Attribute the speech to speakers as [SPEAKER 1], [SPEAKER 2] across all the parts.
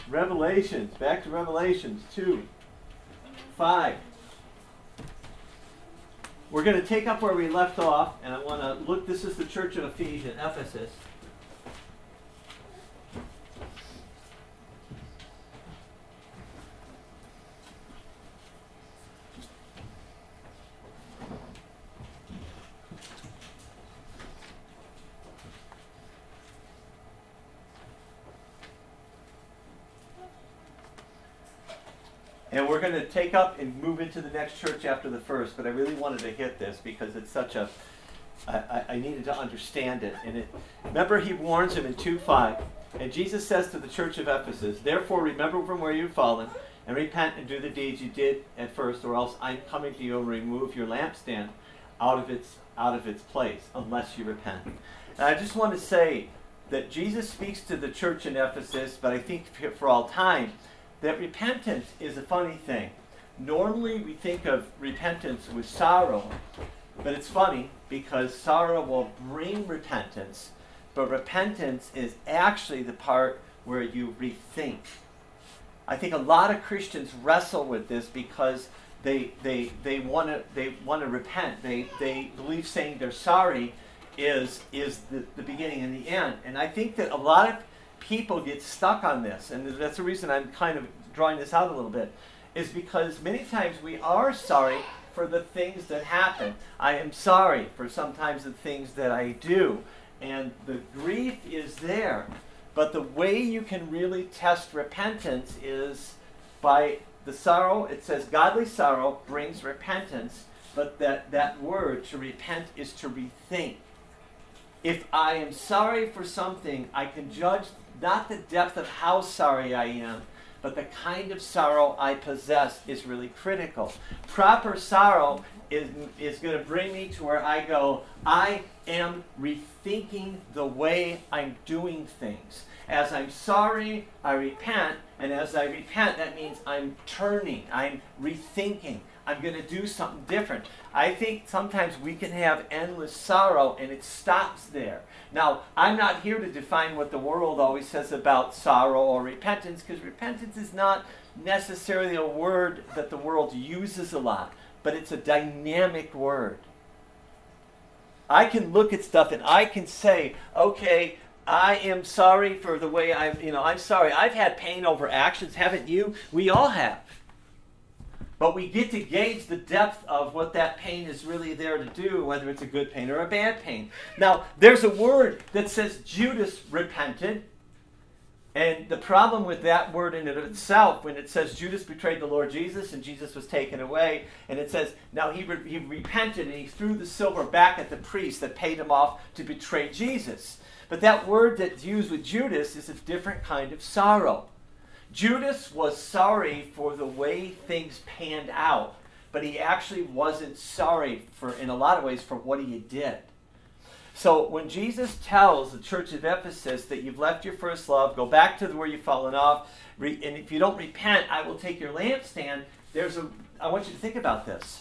[SPEAKER 1] Revelations. Back to Revelations 2:5. We're going to take up where we left off, and I want to look. This is the church of Ephesus. And we're going to take up and move into the next church after the first, but I really wanted to hit this because it's such a, I needed to understand it. Remember, he warns him in 2:5, and Jesus says to the church of Ephesus, "Therefore remember from where you've fallen, and repent and do the deeds you did at first, or else I'm coming to you and remove your lampstand out of its place, unless you repent." And I just want to say that Jesus speaks to the church in Ephesus, but I think for all time, that repentance is a funny thing. Normally we think of repentance with sorrow, but it's funny because sorrow will bring repentance, but repentance is actually the part where you rethink. I think a lot of Christians wrestle with this because they want to repent. They believe saying they're sorry is the beginning and the end. And I think that a lot of people get stuck on this, and that's the reason I'm kind of drawing this out a little bit, is because many times we are sorry for the things that happen. I am sorry for sometimes the things that I do, and the grief is there. But the way you can really test repentance is by the sorrow. It says godly sorrow brings repentance, but that word to repent is to rethink. If I am sorry for something, I can judge not the depth of how sorry I am, but the kind of sorrow I possess is really critical. Proper sorrow is going to bring me to where I go, I am rethinking the way I'm doing things. As I'm sorry, I repent, and as I repent, that means I'm turning, I'm rethinking. I'm going to do something different. I think sometimes we can have endless sorrow and it stops there. Now, I'm not here to define what the world always says about sorrow or repentance, because repentance is not necessarily a word that the world uses a lot, but it's a dynamic word. I can look at stuff and I can say, okay, I am sorry for the way I'm sorry. I've had pain over actions, haven't you? We all have. But we get to gauge the depth of what that pain is really there to do, whether it's a good pain or a bad pain. Now, there's a word that says Judas repented. And the problem with that word in it itself, when it says Judas betrayed the Lord Jesus and Jesus was taken away, and it says, now he repented and he threw the silver back at the priest that paid him off to betray Jesus. But that word that's used with Judas is a different kind of sorrow. Judas was sorry for the way things panned out, but he actually wasn't sorry in a lot of ways for what he did. So when Jesus tells the church of Ephesus that you've left your first love, go back to where you've fallen off, and if you don't repent, I will take your lampstand, I want you to think about this.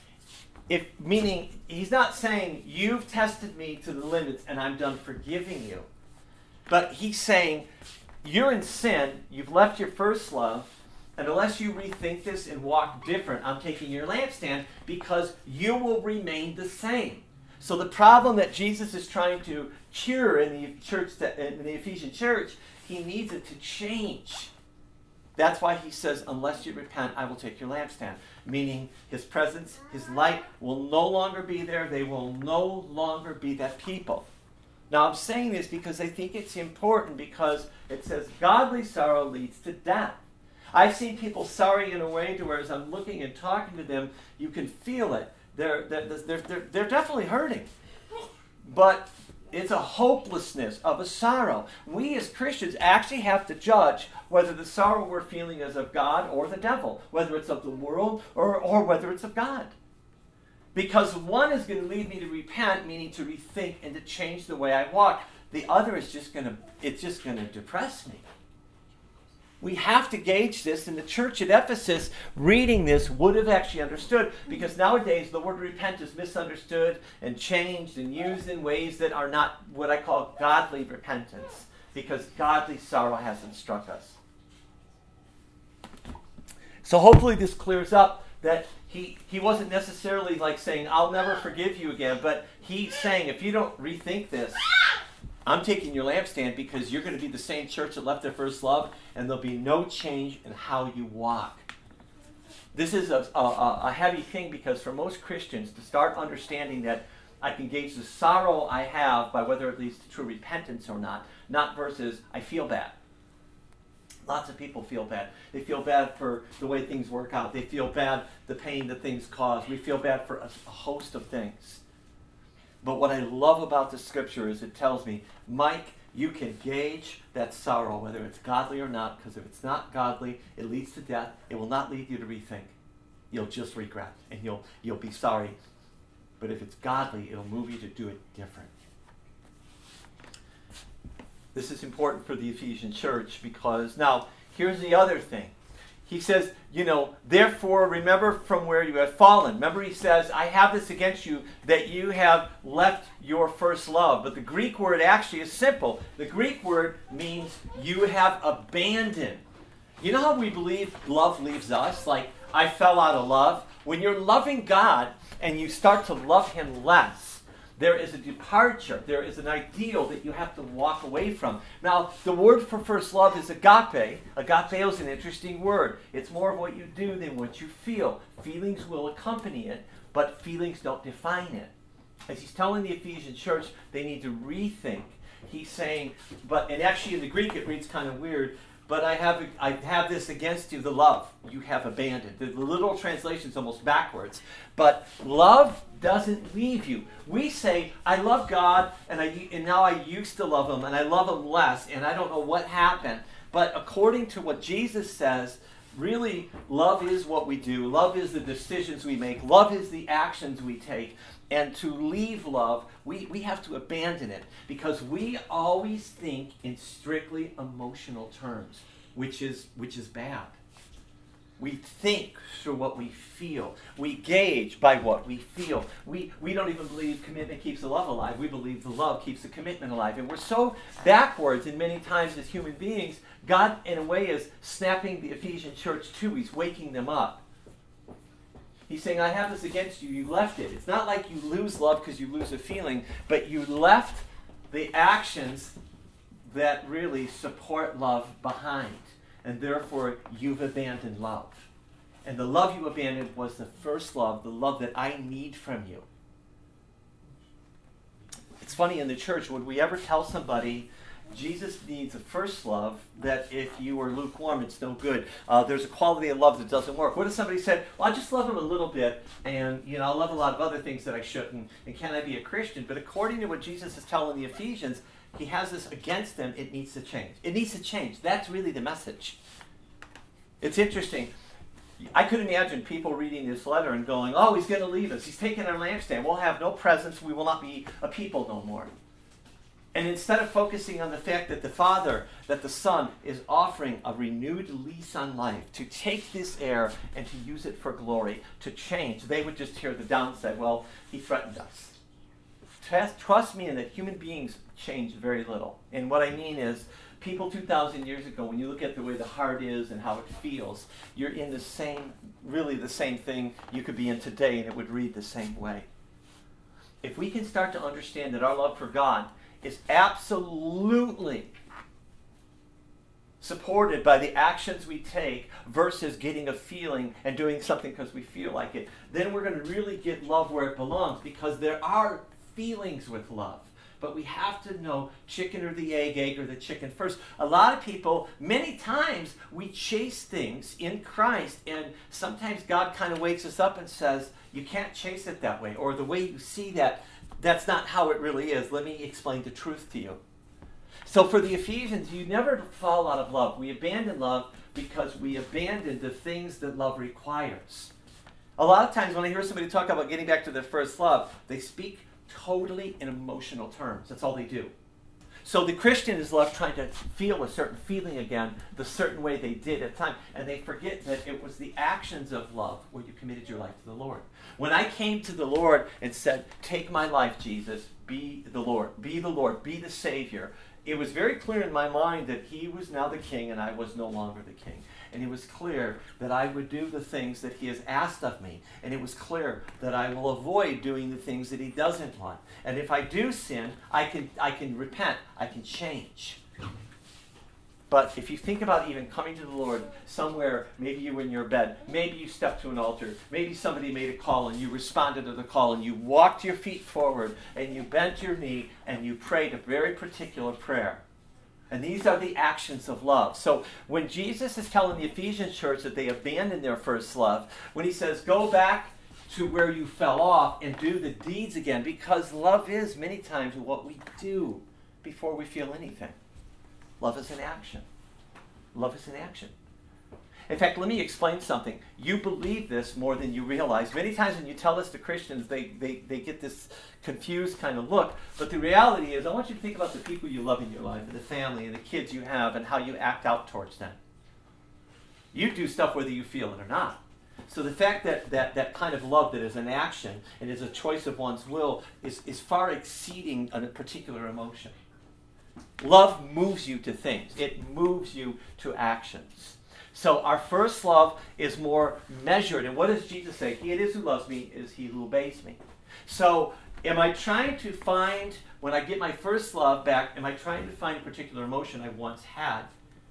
[SPEAKER 1] Meaning, he's not saying, you've tested me to the limits and I'm done forgiving you. But he's saying, you're in sin, you've left your first love, and unless you rethink this and walk different, I'm taking your lampstand because you will remain the same. So the problem that Jesus is trying to cure in the Ephesian church, he needs it to change. That's why he says, unless you repent, I will take your lampstand. Meaning his presence, his light will no longer be there. They will no longer be that people. Now, I'm saying this because I think it's important because it says godly sorrow leads to death. I've seen people sorry in a way to where as I'm looking and talking to them, you can feel it. They're definitely hurting. But it's a hopelessness of a sorrow. We as Christians actually have to judge whether the sorrow we're feeling is of God or the devil, whether it's of the world or whether it's of God. Because one is going to lead me to repent, meaning to rethink and to change the way I walk. The other is just going to depress me. We have to gauge this, and the church at Ephesus reading this would have actually understood, because nowadays the word repent is misunderstood and changed and used in ways that are not what I call godly repentance, because godly sorrow hasn't struck us. So hopefully this clears up that he wasn't necessarily like saying, I'll never forgive you again, but he's saying, if you don't rethink this, I'm taking your lampstand because you're going to be the same church that left their first love, and there'll be no change in how you walk. This is a heavy thing, because for most Christians to start understanding that I can gauge the sorrow I have by whether it leads to true repentance or not versus I feel bad. Lots of people feel bad. They feel bad for the way things work out. They feel bad the pain that things cause. We feel bad for a host of things. But what I love about the scripture is it tells me, Mike, you can gauge that sorrow, whether it's godly or not, because if it's not godly, it leads to death. It will not lead you to rethink. You'll just regret, and you'll be sorry. But if it's godly, it'll move you to do it different. This is important for the Ephesian church, because now, here's the other thing. He says, therefore remember from where you have fallen. Remember, he says, I have this against you, that you have left your first love. But the Greek word actually is simple. The Greek word means you have abandoned. You know how we believe love leaves us? Like, I fell out of love. When you're loving God and you start to love him less, there is a departure. There is an ideal that you have to walk away from. Now, the word for first love is agape. Agape is an interesting word. It's more of what you do than what you feel. Feelings will accompany it, but feelings don't define it. As he's telling the Ephesian church, they need to rethink. He's saying, and actually in the Greek it reads kind of weird, but I have this against you, the love you have abandoned. The literal translation is almost backwards. But love doesn't leave you. We say, I love God, and now I used to love him, and I love him less, and I don't know what happened. But according to what Jesus says, really, love is what we do. Love is the decisions we make. Love is the actions we take. And to leave love, we have to abandon it, because we always think in strictly emotional terms, which is bad. We think through what we feel. We gauge by what we feel. We don't even believe commitment keeps the love alive. We believe the love keeps the commitment alive. And we're so backwards, and many times as human beings, God, in a way, is snapping the Ephesian church to. He's waking them up. He's saying, I have this against you. You left it. It's not like you lose love because you lose a feeling, but you left the actions that really support love behind. And therefore, you've abandoned love. And the love you abandoned was the first love, the love that I need from you. It's funny, in the church, would we ever tell somebody, Jesus needs a first love, that if you are lukewarm, it's no good. There's a quality of love that doesn't work. What if somebody said, well, I just love him a little bit, and I love a lot of other things that I shouldn't, and can I be a Christian? But according to what Jesus is telling the Ephesians, he has this against them. It needs to change. It needs to change. That's really the message. It's interesting. I could imagine people reading this letter and going, oh, he's going to leave us. He's taking our lampstand. We'll have no presence. We will not be a people no more. And instead of focusing on the fact that the Son is offering a renewed lease on life, to take this air and to use it for glory, to change, they would just hear the downside. Well, he threatened us. Trust me in that human beings change very little. And what I mean is, people 2,000 years ago, when you look at the way the heart is and how it feels, you're in the same thing you could be in today, and it would read the same way. If we can start to understand that our love for God is absolutely supported by the actions we take versus getting a feeling and doing something because we feel like it, then we're going to really get love where it belongs, because there are feelings with love. But we have to know chicken or the egg or the chicken first. A lot of people, many times, we chase things in Christ, and sometimes God kind of wakes us up and says, you can't chase it that way, or the way you see that, that's not how it really is. Let me explain the truth to you. So for the Ephesians, you never fall out of love. We abandon love because we abandon the things that love requires. A lot of times when I hear somebody talk about getting back to their first love, they speak totally in emotional terms. That's all they do. So the Christian is left trying to feel a certain feeling again, the certain way they did at the time, and they forget that it was the actions of love where you committed your life to the Lord. When I came to the Lord and said, take my life, Jesus, be the Lord, be the Savior, it was very clear in my mind that he was now the king and I was no longer the king. And it was clear that I would do the things that he has asked of me. And it was clear that I will avoid doing the things that he doesn't want. And if I do sin, I can repent. I can change. But if you think about even coming to the Lord somewhere, maybe you were in your bed, maybe you stepped to an altar, maybe somebody made a call and you responded to the call and you walked your feet forward and you bent your knee and you prayed a very particular prayer. And these are the actions of love. So when Jesus is telling the Ephesian church that they abandoned their first love, when he says, go back to where you fell off and do the deeds again, because love is many times what we do before we feel anything. Love is an action. Love is an action. In fact, let me explain something. You believe this more than you realize. Many times when you tell this to Christians, they get this confused kind of look. But the reality is, I want you to think about the people you love in your life, and the family, and the kids you have, and how you act out towards them. You do stuff whether you feel it or not. So the fact that kind of love that is an action and is a choice of one's will is far exceeding a particular emotion. Love moves you to things. It moves you to actions. So our first love is more measured. And what does Jesus say? He it is who loves me is he who obeys me. So am I trying to find, when I get my first love back, am I trying to find a particular emotion I once had?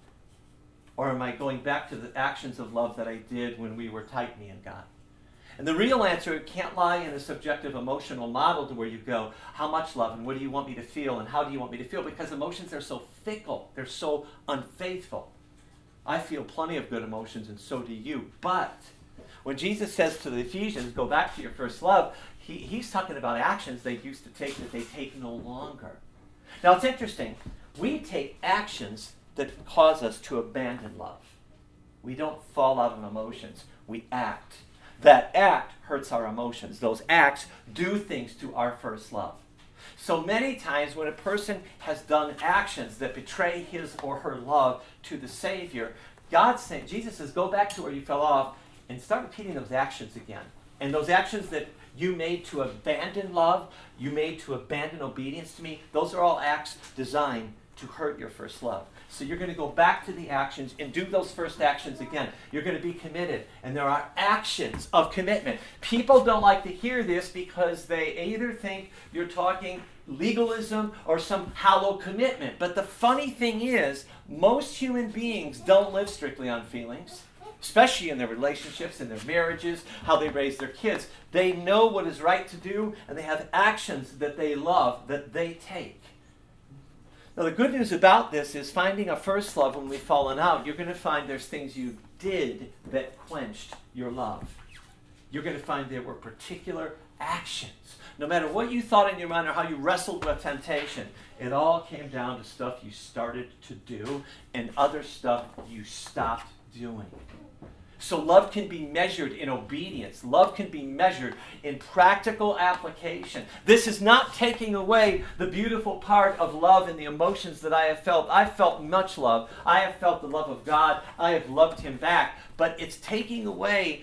[SPEAKER 1] Or am I going back to the actions of love that I did when we were tight, me and God? And the real answer can't lie in a subjective emotional model to where you go, how much love and what do you want me to feel and how do you want me to feel? Because emotions are so fickle. They're so unfaithful. I feel plenty of good emotions and so do you. But when Jesus says to the Ephesians, go back to your first love, he's talking about actions they used to take that they take no longer. Now it's interesting. We take actions that cause us to abandon love. We don't fall out of emotions. We act. That act hurts our emotions. Those acts do things to our first love. So many times when a person has done actions that betray his or her love to the Savior, Jesus says, go back to where you fell off and start repeating those actions again. And those actions that you made to abandon love, you made to abandon obedience to me, those are all acts designed to hurt your first love. So you're going to go back to the actions and do those first actions again. You're going to be committed. And there are actions of commitment. People don't like to hear this because they either think you're talking legalism or some hollow commitment. But the funny thing is, most human beings don't live strictly on feelings, especially in their relationships, in their marriages, how they raise their kids. They know what is right to do, and they have actions that they love, that they take. Now, the good news about this is finding a first love when we've fallen out, you're going to find there's things you did that quenched your love. You're going to find there were particular actions. No matter what you thought in your mind or how you wrestled with temptation, it all came down to stuff you started to do and other stuff you stopped doing. So love can be measured in obedience. Love can be measured in practical application. This is not taking away the beautiful part of love and the emotions that I have felt. I've felt much love. I have felt the love of God. I have loved him back. But it's taking away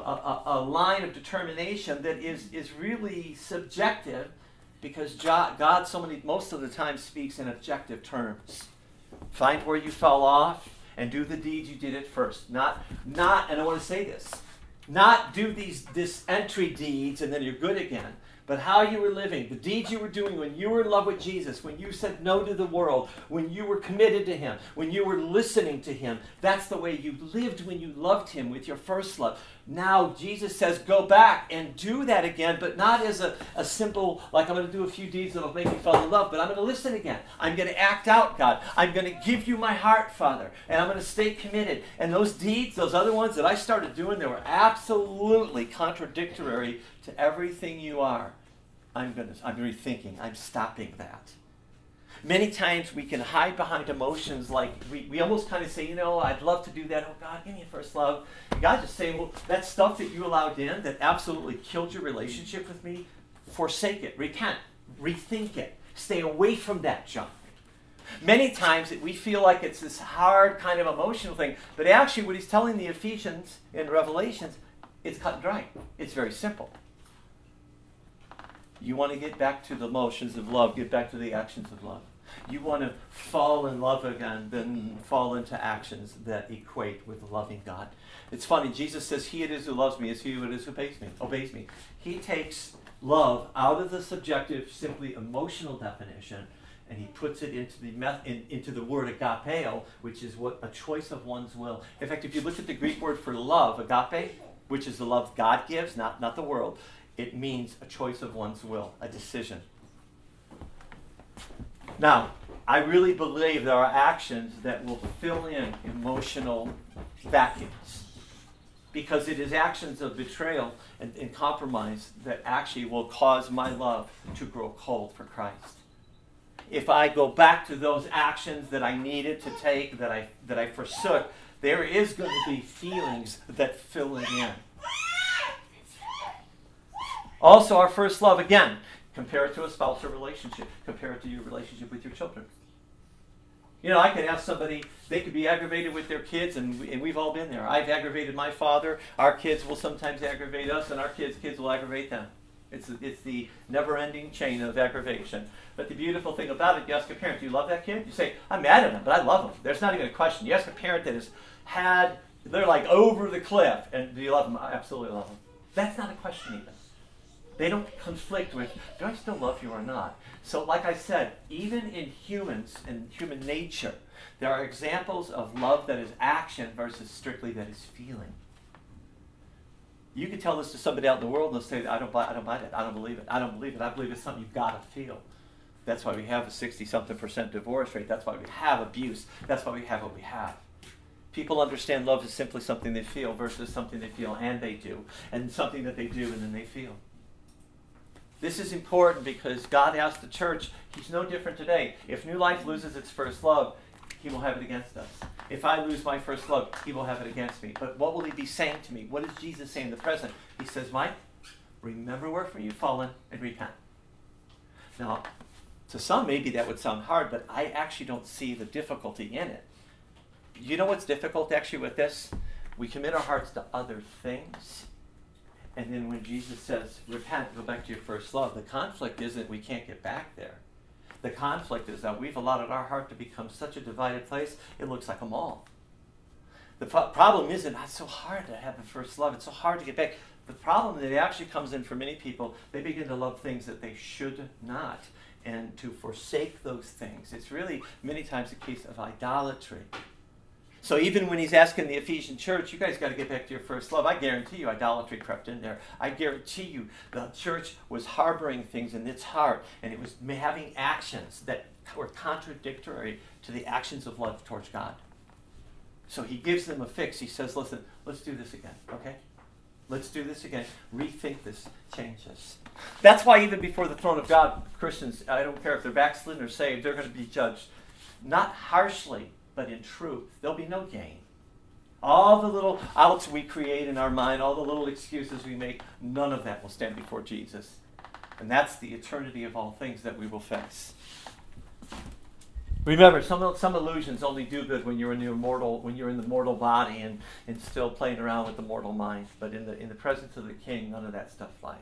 [SPEAKER 1] a line of determination that is really subjective because God most of the time speaks in objective terms. Find where you fell off. And do the deeds you did at first. Not, and I want to say this, not do this entry deeds and then you're good again, but how you were living, the deeds you were doing when you were in love with Jesus, when you said no to the world, when you were committed to him, when you were listening to him. That's the way you lived when you loved him with your first love. Now Jesus says go back and do that again, but not as a simple, like I'm going to do a few deeds that will make me fall in love, but I'm going to listen again. I'm going to act out, God. I'm going to give you my heart, Father, and I'm going to stay committed. And those deeds, those other ones that I started doing, they were absolutely contradictory to everything you are. I'm rethinking. I'm stopping that. Many times we can hide behind emotions like we almost kind of say, I'd love to do that. Oh, God, give me a first love. And God just saying, well, that stuff that you allowed in that absolutely killed your relationship with me, forsake it, repent, rethink it, stay away from that junk. Many times we feel like it's this hard kind of emotional thing, but actually what he's telling the Ephesians in Revelations, it's cut and dry. It's very simple. You want to get back to the emotions of love, get back to the actions of love. You want to fall in love again, then fall into actions that equate with loving God. It's funny, Jesus says, he it is who loves me is he it is who obeys me. He takes love out of the subjective, simply emotional definition, and he puts it into the word agapeo, which is what a choice of one's will. In fact, if you look at the Greek word for love, agape, which is the love God gives, not the world, it means a choice of one's will, a decision. Now, I really believe there are actions that will fill in emotional vacuums, because it is actions of betrayal and compromise that actually will cause my love to grow cold for Christ. If I go back to those actions that I needed to take, that I forsook, there is going to be feelings that fill it in. Also, our first love, again, compare it to a spousal relationship. Compare it to your relationship with your children. You know, I could ask somebody, they could be aggravated with their kids, and we've all been there. I've aggravated my father. Our kids will sometimes aggravate us, and our kids will aggravate them. It's the never-ending chain of aggravation. But the beautiful thing about it, you ask a parent, do you love that kid? You say, I'm mad at him, but I love him. There's not even a question. You ask a parent that has had, they're like over the cliff, and do you love him? I absolutely love him. That's not a question even. They don't conflict with, do I still love you or not? So like I said, even in humans and human nature, there are examples of love that is action versus strictly that is feeling. You could tell this to somebody out in the world and they'll say, I don't buy it. I don't believe it. I don't believe it. I believe it's something you've got to feel. That's why we have a 60-something% divorce rate. That's why we have abuse. That's why we have what we have. People understand love is simply something they feel versus something they feel and they do, and something that they do and then they feel. This is important because God asked the church, he's no different today. If New Life loses its first love, he will have it against us. If I lose my first love, he will have it against me. But what will he be saying to me? What is Jesus saying in the present? He says, Mike, remember wherefore you've fallen and repent. Now, to some, maybe that would sound hard, but I actually don't see the difficulty in it. You know what's difficult actually with this? We commit our hearts to other things. And then when Jesus says, repent, go back to your first love, the conflict isn't we can't get back there. The conflict is that we've allowed our heart to become such a divided place, it looks like a mall. The problem isn't, it's so hard to have the first love. It's so hard to get back. The problem that actually comes in for many people, they begin to love things that they should not, and to forsake those things. It's really many times a case of idolatry. So even when he's asking the Ephesian church, you guys got to get back to your first love, I guarantee you idolatry crept in there. I guarantee you the church was harboring things in its heart, and it was having actions that were contradictory to the actions of love towards God. So he gives them a fix. He says, listen, let's do this again, okay? Let's do this again. Rethink this, change this. That's why even before the throne of God, Christians, I don't care if they're backslidden or saved, they're going to be judged not harshly, but in truth. There'll be no gain. All the little outs we create in our mind, all the little excuses we make, none of that will stand before Jesus. And that's the eternity of all things that we will face. Remember, some illusions only do good when you're in the mortal body and still playing around with the mortal mind. But in the presence of the King, none of that stuff flies.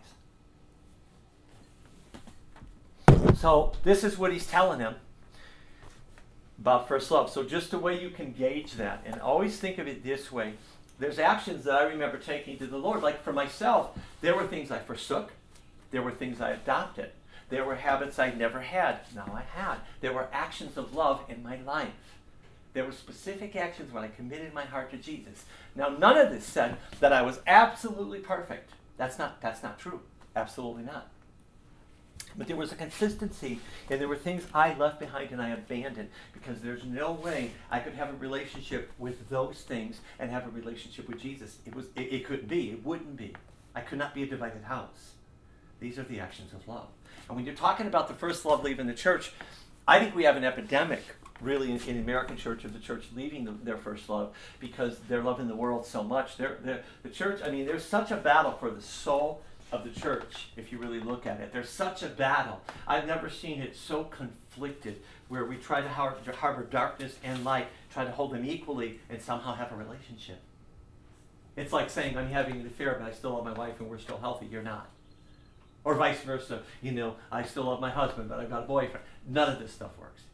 [SPEAKER 1] So this is what he's telling him about first love. So just the way you can gauge that, and always think of it this way. There's actions that I remember taking to the Lord. Like for myself, there were things I forsook. There were things I adopted. There were habits I never had. Now I had. There were actions of love in my life. There were specific actions when I committed my heart to Jesus. Now none of this said that I was absolutely perfect. That's not true. Absolutely not. But there was a consistency, and there were things I left behind and I abandoned, because there's no way I could have a relationship with those things and have a relationship with Jesus. It couldn't be. It wouldn't be. I could not be a divided house. These are the actions of love. And when you're talking about the first love leaving the church, I think we have an epidemic, really, in the American church, of the church leaving their first love because they're loving the world so much. The church, there's such a battle for the soul of the church, if you really look at it. There's such a battle. I've never seen it so conflicted, where we try to harbor darkness and light, try to hold them equally, and somehow have a relationship. It's like saying, I'm having an affair, but I still love my wife and we're still healthy. You're not. Or vice versa. I still love my husband, but I've got a boyfriend. None of this stuff works.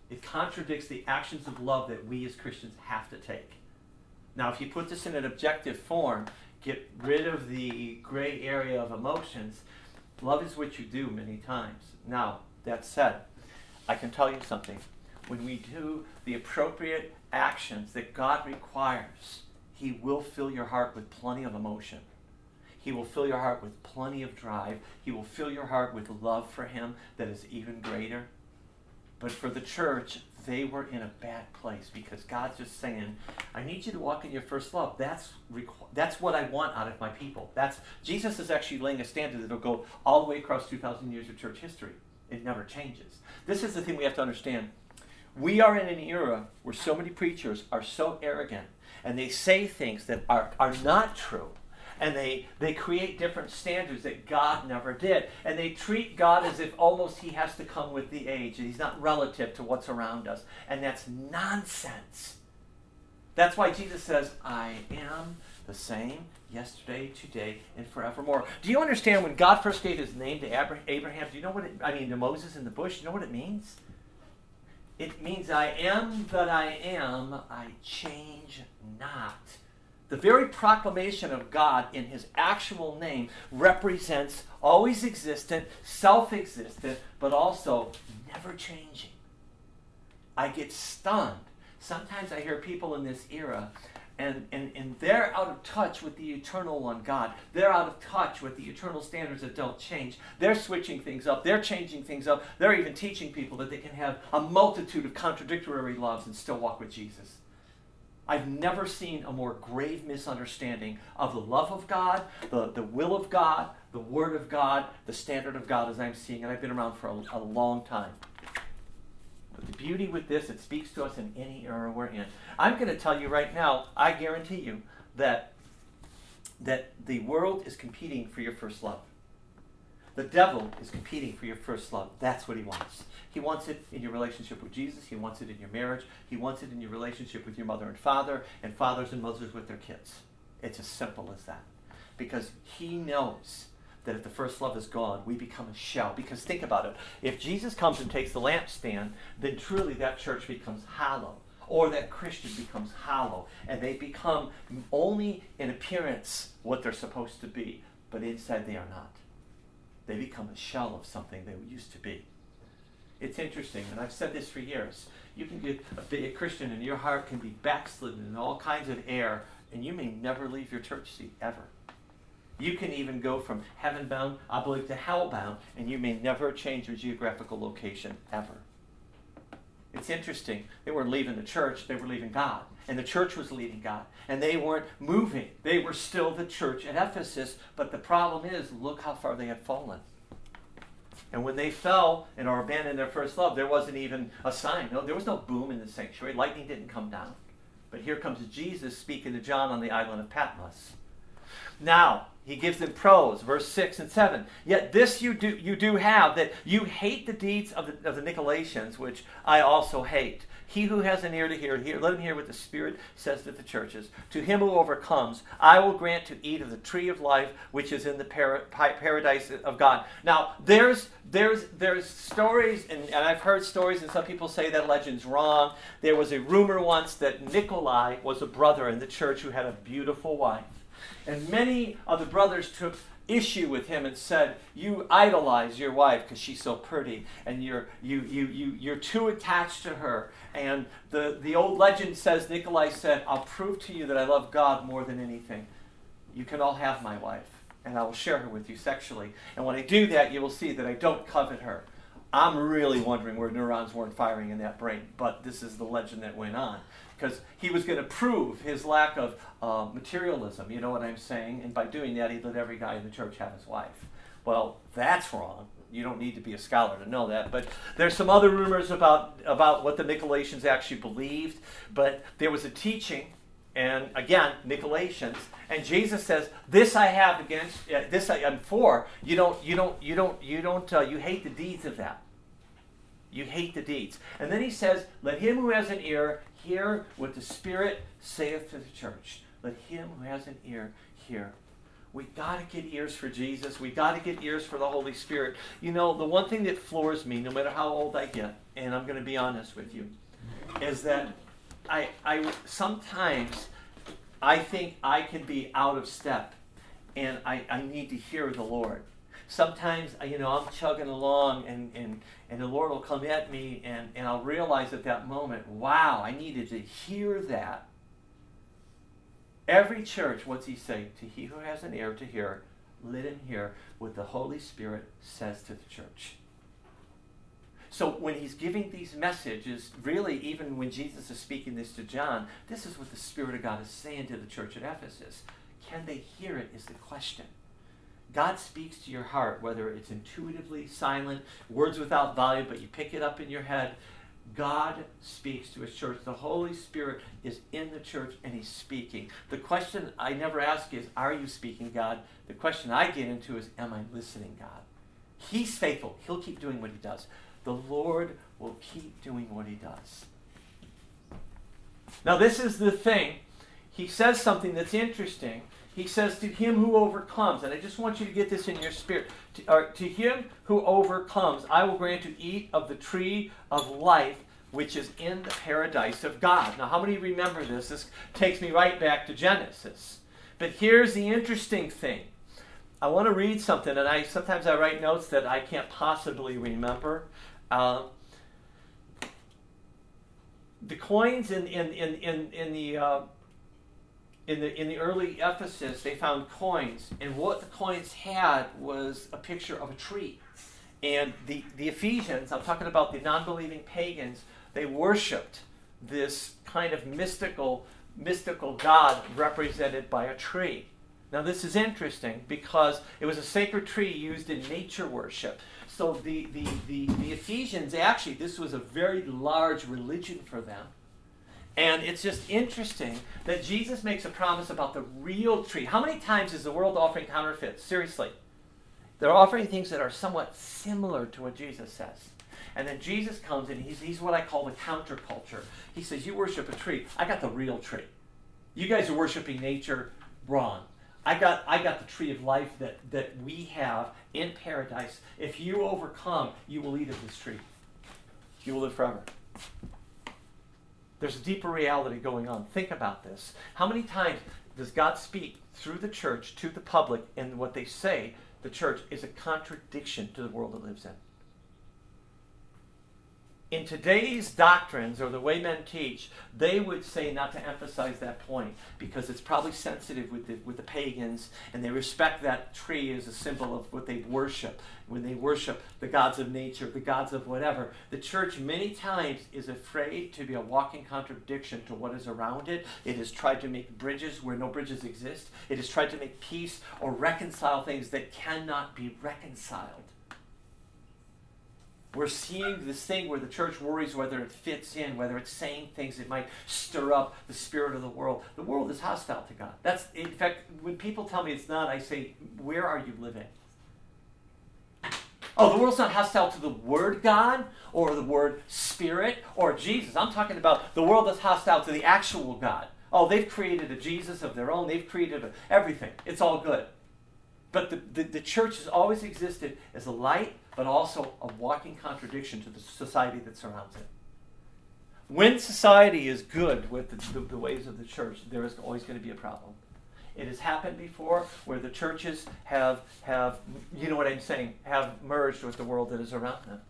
[SPEAKER 1] It contradicts the actions of love that we as Christians have to take. Now, if you put this in an objective form, get rid of the gray area of emotions, love is what you do many times. Now, that said, I can tell you something. When we do the appropriate actions that God requires, He will fill your heart with plenty of emotion. He will fill your heart with plenty of drive. He will fill your heart with love for Him that is even greater. But for the church, they were in a bad place because God's just saying, I need you to walk in your first love. That's what I want out of my people. Jesus is actually laying a standard that will go all the way across 2,000 years of church history. It never changes. This is the thing we have to understand. We are in an era where so many preachers are so arrogant and they say things that are not true. And they create different standards that God never did. And they treat God as if almost He has to come with the age. And He's not relative to what's around us. And that's nonsense. That's why Jesus says, I am the same yesterday, today, and forevermore. Do you understand when God first gave His name to Abraham? Do you know what to Moses in the bush? Do you know what it means? It means I am that I am, I change not. The very proclamation of God in His actual name represents always existent, self-existent, but also never changing. I get stunned. Sometimes I hear people in this era, and they're out of touch with the eternal one, God. They're out of touch with the eternal standards that don't change. They're switching things up. They're changing things up. They're even teaching people that they can have a multitude of contradictory loves and still walk with Jesus. I've never seen a more grave misunderstanding of the love of God, the will of God, the Word of God, the standard of God as I'm seeing, and I've been around for a long time. But the beauty with this, it speaks to us in any era we're in. I'm going to tell you right now, I guarantee you that the world is competing for your first love. The devil is competing for your first love. That's what he wants. He wants it in your relationship with Jesus. He wants it in your marriage. He wants it in your relationship with your mother and fathers and mothers with their kids. It's as simple as that. Because he knows that if the first love is gone, we become a shell. Because think about it. If Jesus comes and takes the lampstand, then truly that church becomes hollow. Or that Christian becomes hollow. And they become only in appearance what they're supposed to be. But inside they are not. They become a shell of something they used to be. It's interesting, and I've said this for years. You can get a Christian and your heart can be backslidden in all kinds of error, and you may never leave your church seat, ever. You can even go from heaven-bound, I believe, to hell-bound, and you may never change your geographical location, ever. It's interesting. They weren't leaving the church, they were leaving God. And the church was leaving God. And they weren't moving. They were still the church at Ephesus. But the problem is, look how far they had fallen. And when they fell and or abandoned their first love, there wasn't even a sign. No, there was no boom in the sanctuary. Lightning didn't come down. But here comes Jesus speaking to John on the island of Patmos. Now, he gives them pros, verse 6 and 7. Yet this you do have, that you hate the deeds of the Nicolaitans, which I also hate. He who has an ear to hear, let him hear what the Spirit says to the churches. To him who overcomes, I will grant to eat of the tree of life, which is in the paradise of God. Now, there's stories, and I've heard stories, and some people say that legend's wrong. There was a rumor once that Nikolai was a brother in the church who had a beautiful wife. And many of the brothers took issue with him and said, you idolize your wife because she's so pretty, and you're too attached to her. And the old legend says, Nikolai said, I'll prove to you that I love God more than anything. You can all have my wife, and I will share her with you sexually. And when I do that, you will see that I don't covet her. I'm really wondering where neurons weren't firing in that brain, but this is the legend that went on. Because he was going to prove his lack of materialism, you know what I'm saying? And by doing that, he let every guy in the church have his wife. Well, that's wrong. You don't need to be a scholar to know that. But there's some other rumors about what the Nicolaitans actually believed. But there was a teaching, and again, Nicolaitans, and Jesus says, "This I have against, this I am for. You hate the deeds of that. You hate the deeds." And then he says, "Let him who has an ear hear what the Spirit saith to the church." Let him who has an ear hear We got to get ears for Jesus. We got to get ears for the Holy Spirit. You know, the one thing that floors me, no matter how old I get, and I'm going to be honest with you, is that I sometimes I think I can be out of step, and I need to hear the Lord. Sometimes, you know, I'm chugging along, and the Lord will come at me, and I'll realize at that moment, wow, I needed to hear that. Every church, what's he say? To he who has an ear to hear, let him hear what the Holy Spirit says to the church. So when he's giving these messages, really even when Jesus is speaking this to John, this is what the Spirit of God is saying to the church at Ephesus. Can they hear it is the question. God speaks to your heart, whether it's intuitively, silent, words without volume, but you pick it up in your head. God speaks to his church. The Holy Spirit is in the church and he's speaking. The question I never ask is, are you speaking, God? The question I get into is, am I listening, God? He's faithful. He'll keep doing what he does. The Lord will keep doing what he does. Now this is the thing. He says something that's interesting. He says, to him who overcomes, and I just want you to get this in your spirit. To him who overcomes, I will grant to eat of the tree of life, which is in the paradise of God. Now, how many remember this? This takes me right back to Genesis. But here's the interesting thing. I want to read something, and sometimes I write notes that I can't possibly remember. The coins in the early Ephesus, they found coins, and what the coins had was a picture of a tree. And the Ephesians, I'm talking about the non-believing pagans, they worshipped this kind of mystical God represented by a tree. Now this is interesting because it was a sacred tree used in nature worship. So the Ephesians, actually, this was a very large religion for them. And it's just interesting that Jesus makes a promise about the real tree. How many times is the world offering counterfeits? Seriously. They're offering things that are somewhat similar to what Jesus says. And then Jesus comes and he's what I call the counterculture. He says, you worship a tree. I got the real tree. You guys are worshiping nature wrong. I got the tree of life that we have in paradise. If you overcome, you will eat of this tree. You will live forever. There's a deeper reality going on. Think about this. How many times does God speak through the church to the public, and what they say, the church, is a contradiction to the world it lives in? In today's doctrines, or the way men teach, they would say not to emphasize that point because it's probably sensitive with the pagans, and they respect that tree as a symbol of what they worship. When they worship the gods of nature, the gods of whatever, the church many times is afraid to be a walking contradiction to what is around it. It has tried to make bridges where no bridges exist. It has tried to make peace or reconcile things that cannot be reconciled. We're seeing this thing where the church worries whether it fits in, whether it's saying things that might stir up the spirit of the world. The world is hostile to God. That's, in fact, when people tell me it's not, I say, where are you living? Oh, the world's not hostile to the word God or the word Spirit or Jesus. I'm talking about the world that's hostile to the actual God. Oh, they've created a Jesus of their own. They've created everything. It's all good. But the church has always existed as a light, but also a walking contradiction to the society that surrounds it. When society is good with the ways of the church, there is always going to be a problem. It has happened before where the churches have you know what I'm saying, have merged with the world that is around them.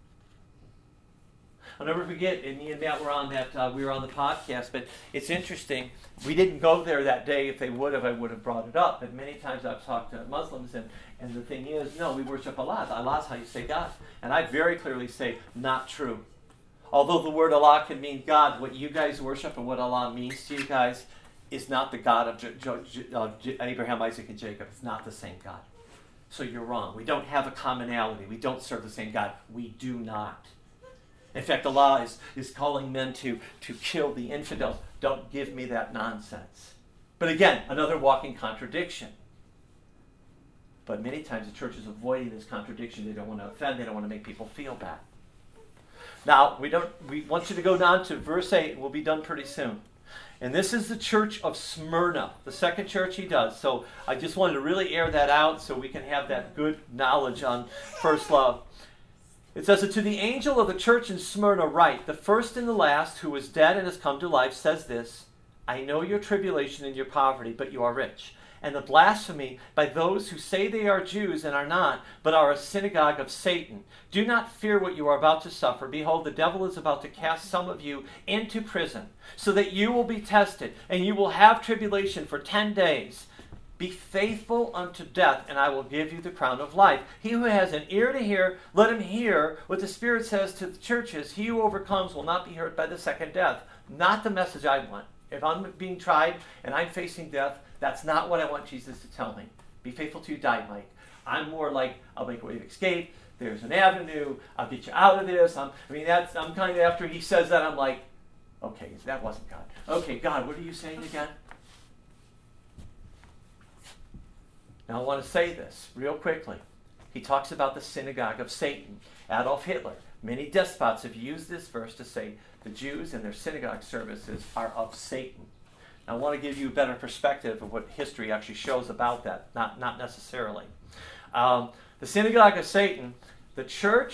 [SPEAKER 1] I'll never forget, and me and Matt were on that. We were on the podcast, but it's interesting. We didn't go there that day. If they would have, I would have brought it up. But many times I've talked to Muslims, and the thing is, no, we worship Allah. Allah is how you say God. And I very clearly say, not true. Although the word Allah can mean God, what you guys worship and what Allah means to you guys is not the God of Abraham, Isaac, and Jacob. It's not the same God. So you're wrong. We don't have a commonality. We don't serve the same God. We do not. In fact, Allah is calling men to kill the infidels. Don't give me that nonsense. But again, another walking contradiction. But many times the church is avoiding this contradiction. They don't want to offend. They don't want to make people feel bad. Now, we want you to go down to verse 8. We'll be done pretty soon. And this is the church of Smyrna, the second church he does. So I just wanted to really air that out so we can have that good knowledge on first love. It says that to the angel of the church in Smyrna write, the first and the last, who was dead and has come to life, says this, I know your tribulation and your poverty, but you are rich, and the blasphemy by those who say they are Jews and are not, but are a synagogue of Satan. Do not fear what you are about to suffer. Behold, the devil is about to cast some of you into prison, so that you will be tested, and you will have tribulation for 10 days. Be faithful unto death, and I will give you the crown of life. He who has an ear to hear, let him hear what the Spirit says to the churches. He who overcomes will not be hurt by the second death. Not the message I want. If I'm being tried and I'm facing death, that's not what I want Jesus to tell me. Be faithful till you die, Mike. I'm more like, I'll make a way of escape. There's an avenue. I'll get you out of this. I'm kind of, after he says that, I'm like, okay, that wasn't God. Okay, God, what are you saying again? Now I want to say this real quickly. He talks about the synagogue of Satan. Adolf Hitler. Many despots have used this verse to say the Jews and their synagogue services are of Satan. Now I want to give you a better perspective of what history actually shows about that, not necessarily. The synagogue of Satan, the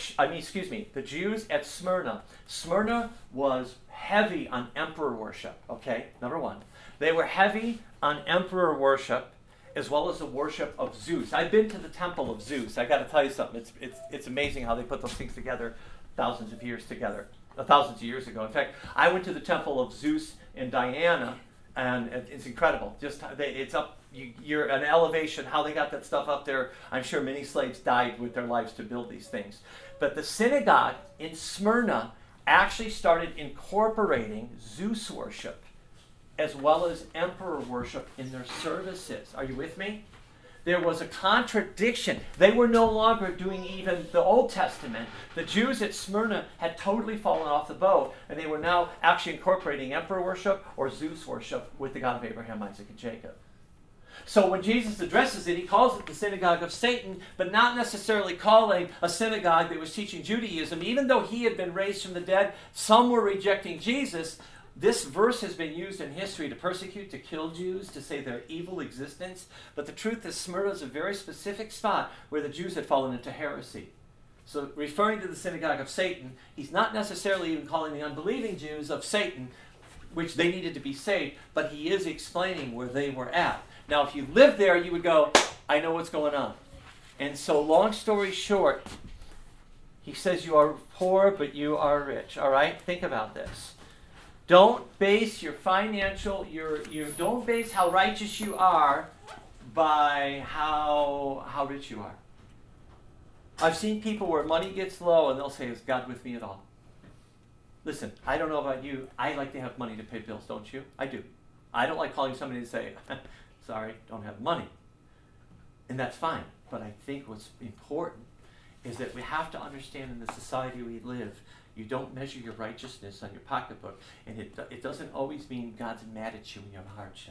[SPEAKER 1] Jews at Smyrna. Smyrna was heavy on emperor worship, okay? Number one. They were heavy on emperor worship, as well as the worship of Zeus. I've been to the temple of Zeus. I got to tell you something. It's amazing how they put those things together thousands of years ago. In fact, I went to the temple of Zeus and Diana, and it's incredible. It's up. You're an elevation. How they got that stuff up there? I'm sure many slaves died with their lives to build these things. But the synagogue in Smyrna actually started incorporating Zeus worship as well as emperor worship in their services. Are you with me? There was a contradiction. They were no longer doing even the Old Testament. The Jews at Smyrna had totally fallen off the boat, and they were now actually incorporating emperor worship or Zeus worship with the God of Abraham, Isaac, and Jacob. So when Jesus addresses it, he calls it the synagogue of Satan, but not necessarily calling a synagogue that was teaching Judaism. Even though he had been raised from the dead, some were rejecting Jesus. This verse has been used in history to persecute, to kill Jews, to say their evil existence. But the truth is, Smyrna is a very specific spot where the Jews had fallen into heresy. So referring to the synagogue of Satan, he's not necessarily even calling the unbelieving Jews of Satan, which they needed to be saved, but he is explaining where they were at. Now, if you lived there, you would go, I know what's going on. And so, long story short, he says you are poor, but you are rich. All right? Think about this. Don't base your don't base how righteous you are by how rich you are. I've seen people where money gets low and they'll say, is God with me at all? Listen, I don't know about you. I like to have money to pay bills, don't you? I do. I don't like calling somebody and say, sorry, don't have money. And that's fine. But I think what's important is that we have to understand in the society we live, you don't measure your righteousness on your pocketbook, and it doesn't always mean God's mad at you when you have a hardship.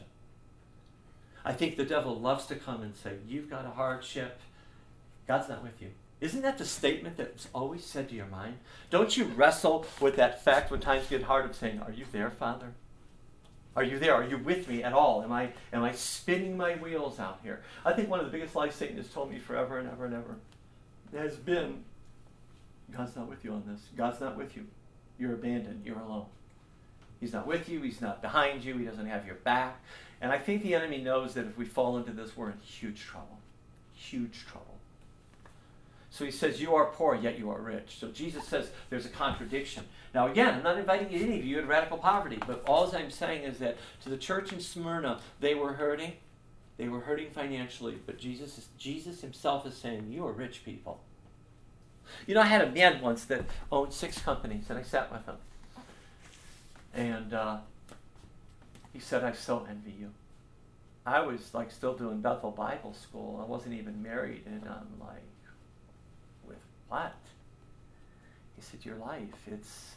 [SPEAKER 1] I think the devil loves to come and say, you've got a hardship, God's not with you. Isn't that the statement that's always said to your mind? Don't you wrestle with that fact when times get hard of saying, are you there, Father? Are you there? Are you with me at all? Am I spinning my wheels out here? I think one of the biggest lies Satan has told me forever and ever and ever has been, God's not with you on this. God's not with you. You're abandoned. You're alone. He's not with you. He's not behind you. He doesn't have your back. And I think the enemy knows that if we fall into this, we're in huge trouble. Huge trouble. So he says, you are poor, yet you are rich. So Jesus says there's a contradiction. Now again, I'm not inviting any of you into radical poverty, but all I'm saying is that to the church in Smyrna, they were hurting. They were hurting financially, but Jesus himself is saying, you are rich people. You know, I had a man once that owned 6 companies, and I sat with him. And he said, I so envy you. I was still doing Bethel Bible School. I wasn't even married, and I'm like, with what? He said, your life, it's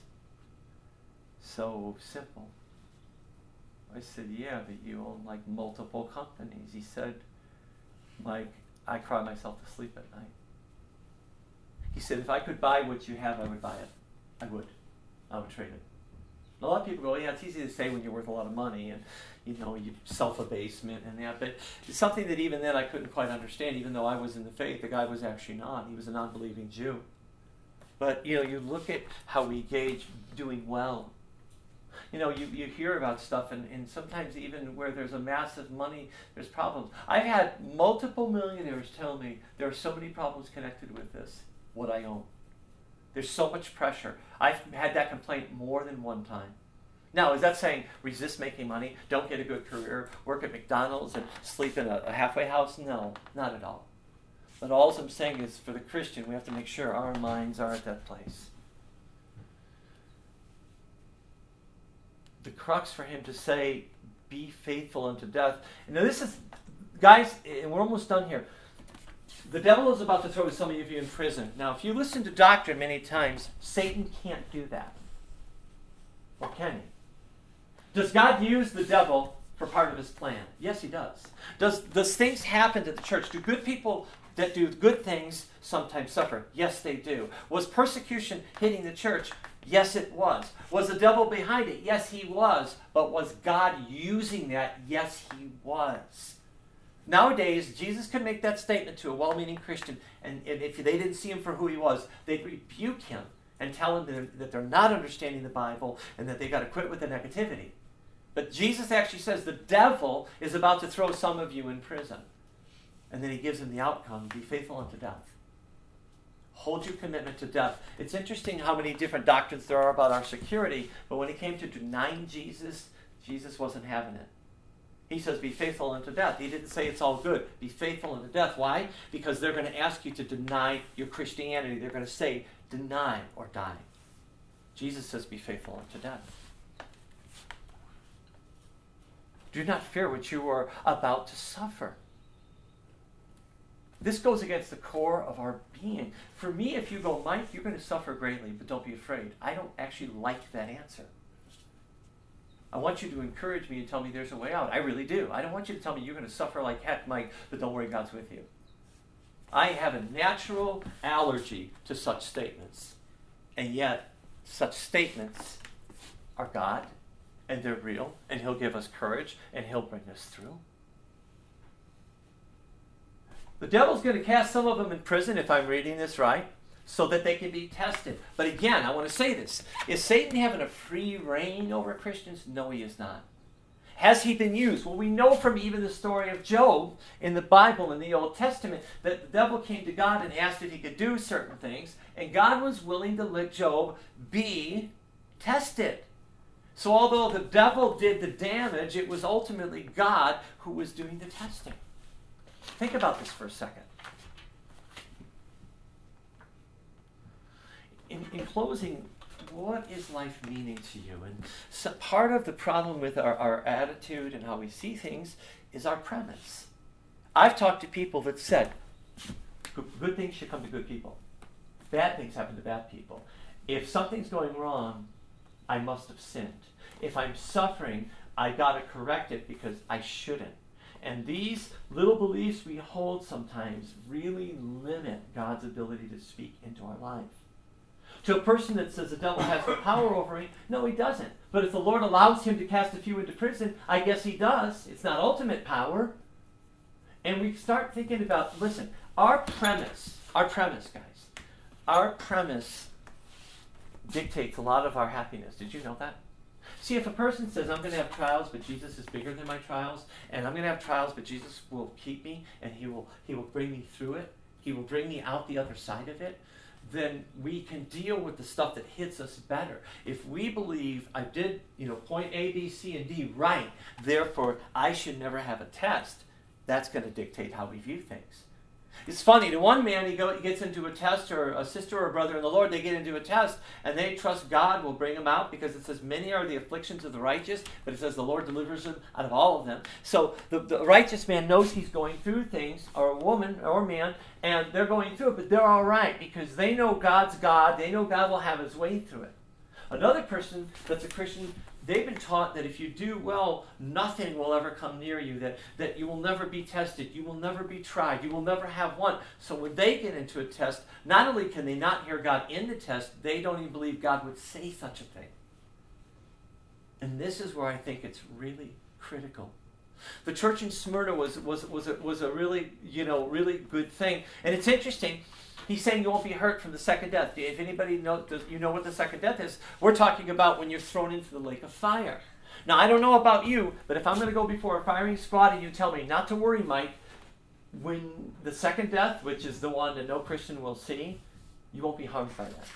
[SPEAKER 1] so simple. I said, yeah, but you own multiple companies. He said, Mike, I cry myself to sleep at night. He said, if I could buy what you have, I would buy it. I would trade it. A lot of people go, yeah, it's easy to say when you're worth a lot of money and, you self-abasement and that. But it's something that even then I couldn't quite understand, even though I was in the faith. The guy was actually not. He was a non-believing Jew. But, you look at how we gauge doing well. You hear about stuff, and sometimes even where there's a massive money, there's problems. I've had multiple millionaires tell me there are so many problems connected with this, what I own. There's so much pressure. I've had that complaint more than one time. Now, is that saying resist making money, don't get a good career, work at McDonald's and sleep in a halfway house? No, not at all. But all I'm saying is for the Christian, we have to make sure our minds are at that place. The crux for him to say, be faithful unto death. Now this is, guys, and we're almost done here. The devil is about to throw some of you in prison. Now, if you listen to doctrine many times, Satan can't do that. Or can he? Does God use the devil for part of his plan? Yes, he does. Does things happen to the church? Do good people that do good things sometimes suffer? Yes, they do. Was persecution hitting the church? Yes, it was. Was the devil behind it? Yes, he was. But was God using that? Yes, he was. Nowadays, Jesus could make that statement to a well-meaning Christian, and if they didn't see him for who he was, they'd rebuke him and tell him that they're not understanding the Bible and that they got to quit with the negativity. But Jesus actually says the devil is about to throw some of you in prison. And then he gives them the outcome, be faithful unto death. Hold your commitment to death. It's interesting how many different doctrines there are about our security, but when it came to denying Jesus, Jesus wasn't having it. He says, be faithful unto death. He didn't say it's all good. Be faithful unto death. Why? Because they're going to ask you to deny your Christianity. They're going to say, deny or die. Jesus says, be faithful unto death. Do not fear what you are about to suffer. This goes against the core of our being. For me, if you go, Mike, you're going to suffer greatly, but don't be afraid. I don't actually like that answer. I want you to encourage me and tell me there's a way out. I really do. I don't want you to tell me you're going to suffer like heck, Mike, but don't worry, God's with you. I have a natural allergy to such statements. And yet, such statements are God, and they're real, and he'll give us courage, and he'll bring us through. The devil's going to cast some of them in prison, if I'm reading this right, so that they can be tested. But again, I want to say this. Is Satan having a free reign over Christians? No, he is not. Has he been used? Well, we know from even the story of Job in the Bible, in the Old Testament, that the devil came to God and asked if he could do certain things, and God was willing to let Job be tested. So although the devil did the damage, it was ultimately God who was doing the testing. Think about this for a second. In closing, what is life meaning to you? And so part of the problem with our attitude and how we see things is our premise. I've talked to people that said, good things should come to good people. Bad things happen to bad people. If something's going wrong, I must have sinned. If I'm suffering, I got to correct it because I shouldn't. And these little beliefs we hold sometimes really limit God's ability to speak into our life. To a person that says the devil has no power over me, no, he doesn't. But if the Lord allows him to cast a few into prison, I guess he does. It's not ultimate power. And we start thinking about, listen, our premise, guys, our premise dictates a lot of our happiness. Did you know that? See, if a person says, I'm going to have trials, but Jesus is bigger than my trials, and I'm going to have trials, but Jesus will keep me, and he will bring me through it, he will bring me out the other side of it, then we can deal with the stuff that hits us better. If we believe I did, point A, B, C, and D right, therefore I should never have a test, that's going to dictate how we view things. It's funny, to one man, he gets into a test, or a sister or a brother in the Lord, they get into a test, and they trust God will bring them out, because it says, many are the afflictions of the righteous, but it says the Lord delivers them out of all of them. So the righteous man knows he's going through things, or a woman or man, and they're going through it, but they're all right, because they know God's God, they know God will have his way through it. Another person that's a Christian, they've been taught that if you do well, nothing will ever come near you, that you will never be tested, you will never be tried, you will never have one. So when they get into a test, not only can they not hear God in the test, they don't even believe God would say such a thing. And this is where I think it's really critical. The church in Smyrna was a really, really good thing. And it's interesting. He's saying you won't be hurt from the second death. If anybody know what the second death is, we're talking about when you're thrown into the lake of fire. Now, I don't know about you, but if I'm going to go before a firing squad and you tell me not to worry, Mike, when the second death, which is the one that no Christian will see, you won't be harmed by that.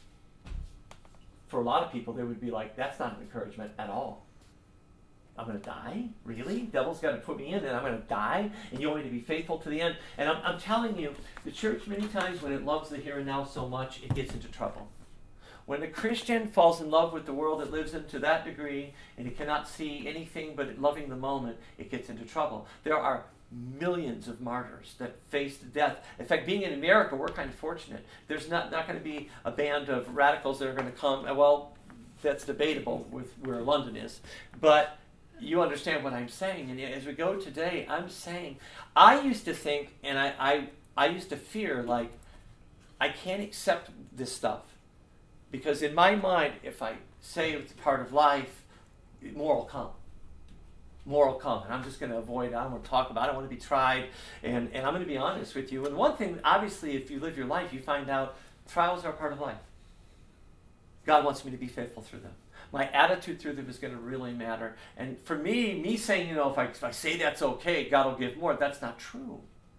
[SPEAKER 1] For a lot of people, they would be like, that's not an encouragement at all. I'm going to die? Really? Devil's got to put me in and I'm going to die? And you want me to be faithful to the end? And I'm telling you, the church many times when it loves the here and now so much, it gets into trouble. When a Christian falls in love with the world it lives in to that degree, and it cannot see anything but loving the moment, it gets into trouble. There are millions of martyrs that faced death. In fact, being in America, we're kind of fortunate. There's not going to be a band of radicals that are going to come. Well, that's debatable with where London is. But you understand what I'm saying. And as we go today, I'm saying, I used to think, and I used to fear, like, I can't accept this stuff. Because in my mind, if I say it's part of life, more will come. More will come. And I'm just going to avoid it. I don't want to talk about it. I don't want to be tried. And I'm going to be honest with you. And one thing, obviously, if you live your life, you find out trials are a part of life. God wants me to be faithful through them. My attitude through them is going to really matter. And for me saying, if I say that's okay, God will give more, that's not true.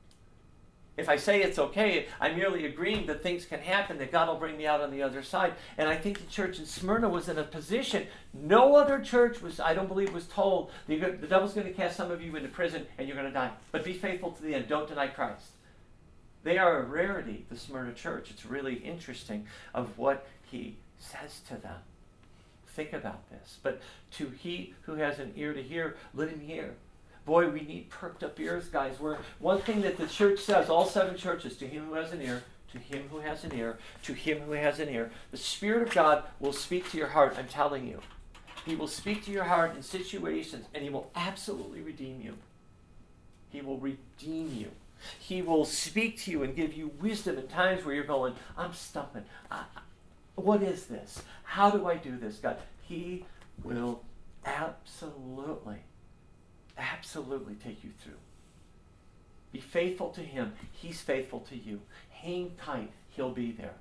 [SPEAKER 1] If I say it's okay, I'm merely agreeing that things can happen, that God will bring me out on the other side. And I think the church in Smyrna was in a position, no other church I don't believe, was told, the devil's going to cast some of you into prison and you're going to die. But be faithful to the end. Don't deny Christ. They are a rarity, the Smyrna church. It's really interesting of what he says to them. Think about this. But to he who has an ear to hear, let him hear. Boy, we need perked up ears, guys. One thing that the church says, all 7 churches, to him who has an ear, to him who has an ear, to him who has an ear. The Spirit of God will speak to your heart, I'm telling you. He will speak to your heart in situations, and he will absolutely redeem you. He will redeem you. He will speak to you and give you wisdom in times where you're going, I'm stumping. What is this? How do I do this, God? He will absolutely take you through. Be faithful to him. He's faithful to you. Hang tight. He'll be there.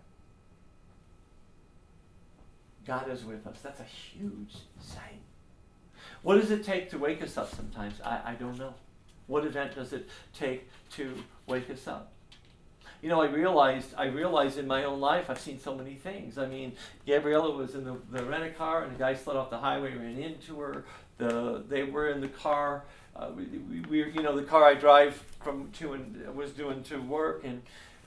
[SPEAKER 1] God is with us. That's a huge saying. What does it take to wake us up sometimes? I don't know. What event does it take to wake us up? I realized in my own life, I've seen so many things. I mean, Gabriella was in the rent-a-car, and a guy slid off the highway, ran into her. They were in the car. The car I drive was doing to work, and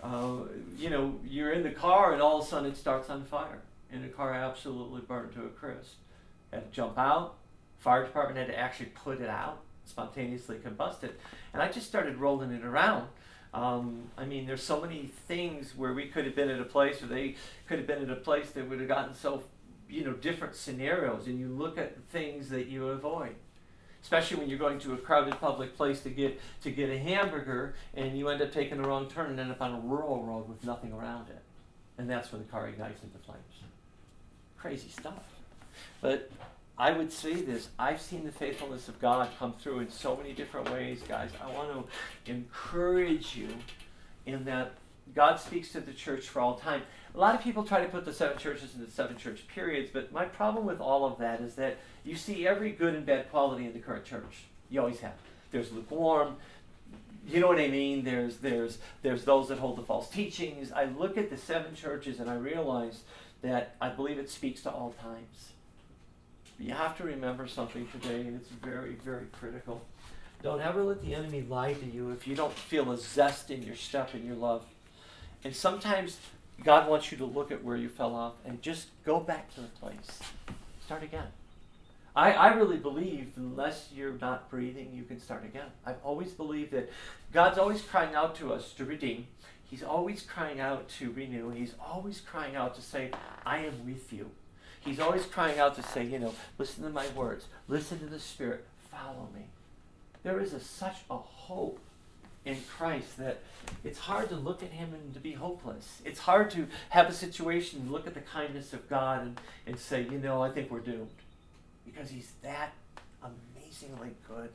[SPEAKER 1] you're in the car, and all of a sudden it starts on fire, and the car absolutely burned to a crisp. Had to jump out. Fire department had to actually put it out, spontaneously combusted, and I just started rolling it around. There's so many things where we could have been at a place, or they could have been at a place that would have gotten so, different scenarios, and you look at things that you avoid. Especially when you're going to a crowded public place to get a hamburger, and you end up taking the wrong turn and end up on a rural road with nothing around it. And that's when the car ignites into flames. Crazy stuff. But I would say this, I've seen the faithfulness of God come through in so many different ways, guys. I want to encourage you in that God speaks to the church for all time. A lot of people try to put the 7 churches into 7 church periods, but my problem with all of that is that you see every good and bad quality in the current church. You always have. There's lukewarm, you know what I mean? There's those that hold the false teachings. I look at the 7 churches and I realize that I believe it speaks to all times. You have to remember something today, and it's very, very critical. Don't ever let the enemy lie to you if you don't feel a zest in your step and your love. And sometimes God wants you to look at where you fell off and just go back to the place. Start again. I really believe unless you're not breathing, you can start again. I've always believed that God's always crying out to us to redeem. He's always crying out to renew. He's always crying out to say, I am with you. He's always crying out to say, listen to my words. Listen to the Spirit. Follow me. There is such a hope in Christ that it's hard to look at him and to be hopeless. It's hard to have a situation, look at the kindness of God and say, I think we're doomed. because he's that amazingly good.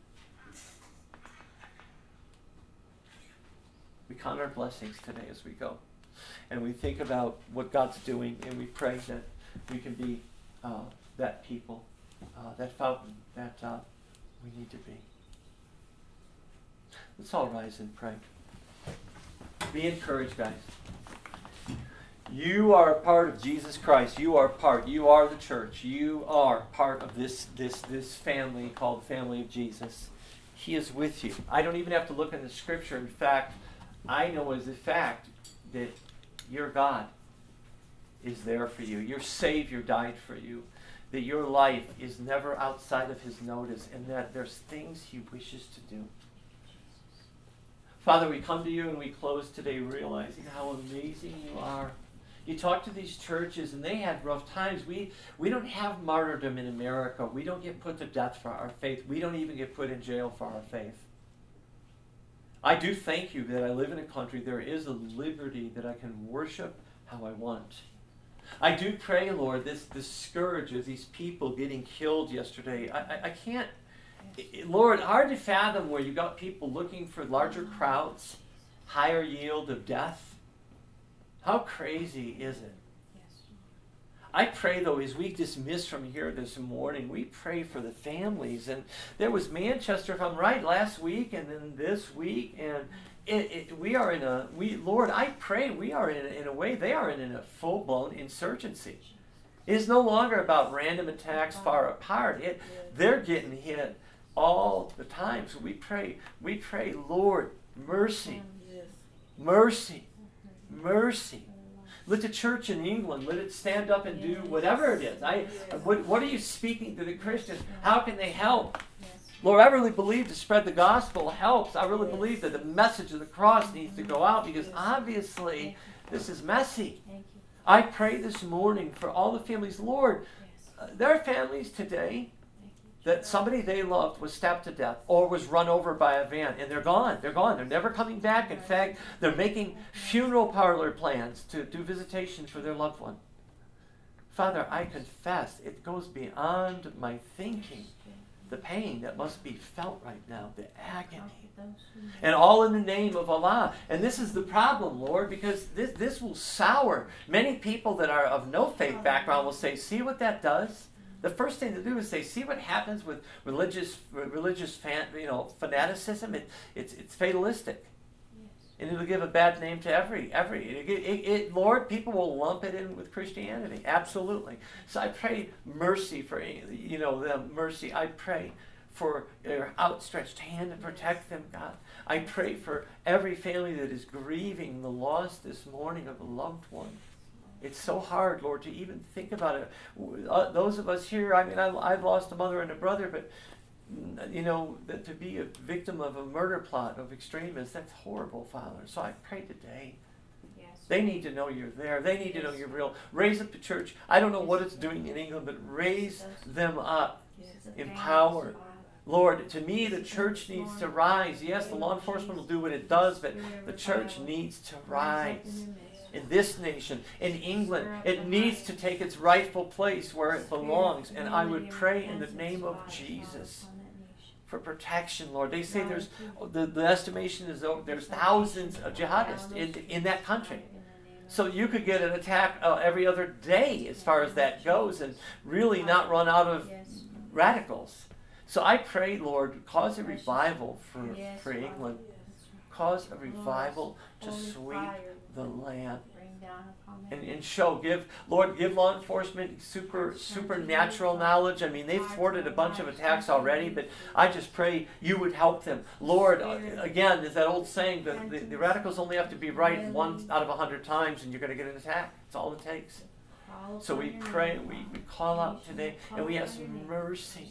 [SPEAKER 1] We count our blessings today as we go. And we think about what God's doing, and we pray that we can be that people, that fountain that we need to be. Let's all rise and pray. Be encouraged, guys. You are a part of Jesus Christ. You are the church. You are part of this family called the family of Jesus. He is with you. I don't even have to look in the scripture. In fact, I know as a fact that your God is there for you. Your Savior died for you. That your life is never outside of his notice, and that there's things he wishes to do. Father, we come to you and we close today realizing how amazing you are. You talk to these churches and they had rough times. We don't have martyrdom in America. We don't get put to death for our faith. We don't even get put in jail for our faith. I do thank you that I live in a country there is a liberty that I can worship how I want. I do pray, Lord, this scourge of these people getting killed yesterday. I can't, Lord, hard to fathom where you got people looking for larger crowds, higher yield of death. How crazy is it? I pray, though, as we dismiss from here this morning, we pray for the families. And there was Manchester, if I'm right, last week, and then this week, and Lord, I pray we are in a way, they are in a full-blown insurgency. It is no longer about random attacks far apart. They're getting hit all the time. So we pray, Lord, mercy, mercy, mercy. Let the church in England, let it stand up and do whatever it is. What are you speaking to the Christians? How can they help? Lord, I really believe to spread the gospel helps. I really believe that the message of the cross needs to go out because obviously this is messy. I pray this morning for all the families. Lord, there are families today that somebody they loved was stabbed to death or was run over by a van, and they're gone. They're gone. They're never coming back. In fact, they're making funeral parlor plans to do visitations for their loved one. Father, I confess it goes beyond my thinking, the pain that must be felt right now, the agony. And all in the name of Allah. And this is the problem, Lord, because this will sour. Many people that are of no faith background will say, see what that does? The first thing to do is say, see what happens with religious fanaticism. It's fatalistic, and it'll give a bad name to every. Lord, people will lump it in with Christianity. Absolutely. So I pray mercy for them. Mercy. I pray for your outstretched hand to protect them, God. I pray for every family that is grieving the loss this morning of a loved one. It's so hard, Lord, to even think about it. Those of us here, I've lost a mother and a brother, but, that to be a victim of a murder plot of extremists, that's horrible, Father. So I pray today. Yes. They need to know you're there. They need to know you're real. Raise up the church. I don't know what it's doing in England, but raise them up. Empower. Lord, to me, the church needs to rise. Yes, the law enforcement will do what it does, but the church needs to rise. In this nation, in England, it needs to take its rightful place where it belongs. And I would pray in the name of Jesus for protection, Lord. They say there's the estimation is there's thousands of jihadists in that country. So you could get an attack every other day as far as that goes and really not run out of radicals. So I pray, Lord, cause a revival for England. Cause a revival to sweep the land. And give law enforcement supernatural knowledge. I mean, they've thwarted a bunch of attacks already, but I just pray you would help them. Lord, again, there's that old saying that the radicals only have to be right 1 out of 100 times and you're going to get an attack. That's all it takes. So we pray, we call out today, and we ask mercy.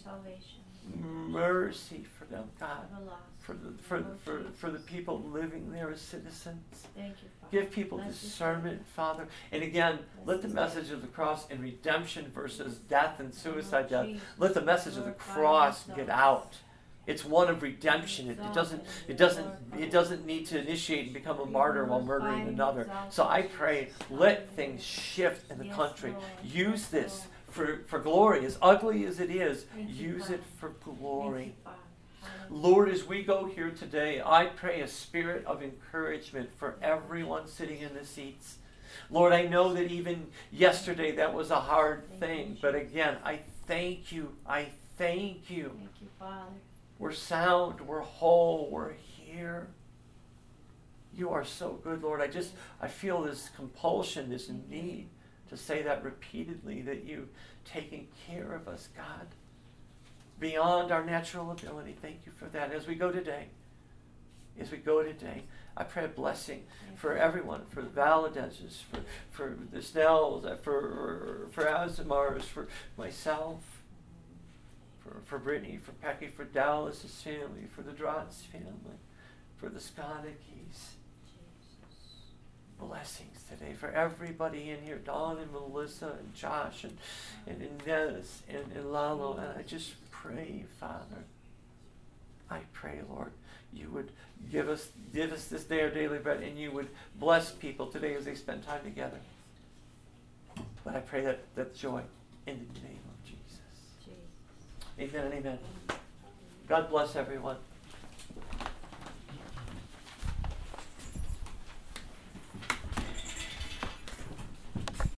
[SPEAKER 1] Mercy for them, God. For the people living there as citizens.
[SPEAKER 2] Thank you, Father.
[SPEAKER 1] Give people discernment, Father. And again, let the message of the cross and redemption versus death and suicide death, let the message of the cross get out. It's one of redemption. It doesn't need to initiate and become a martyr while murdering another. So I pray, let things shift in the country. Use this for glory. As ugly as it is,
[SPEAKER 2] Thank you,
[SPEAKER 1] use
[SPEAKER 2] Father.
[SPEAKER 1] it for glory.
[SPEAKER 2] Thank you, Father.
[SPEAKER 1] Lord, as we go here today, I pray a spirit of encouragement for everyone sitting in the seats. Lord, I know that even yesterday that was a hard thing, but again, I thank you. I thank you.
[SPEAKER 2] Thank you, Father.
[SPEAKER 1] We're sound, we're whole, we're here. You are so good, Lord. I feel this compulsion, this need to say that repeatedly, that you've taken care of us, God, beyond our natural ability. Thank you for that. As we go today, I pray a blessing for everyone, for the Valadezes, for the Snells, for Asimars, for myself, for Brittany, for Pecky, for Dallas' family, for the Drotz family, for the Skonakis. Blessings today for everybody in here, Dawn and Melissa and Josh and Inez and Lalo. And I just pray, Father, I pray, Lord, you would give us this day our daily bread, and you would bless people today as they spend time together. But I pray that joy in the name of Jesus. Amen and amen. God bless everyone.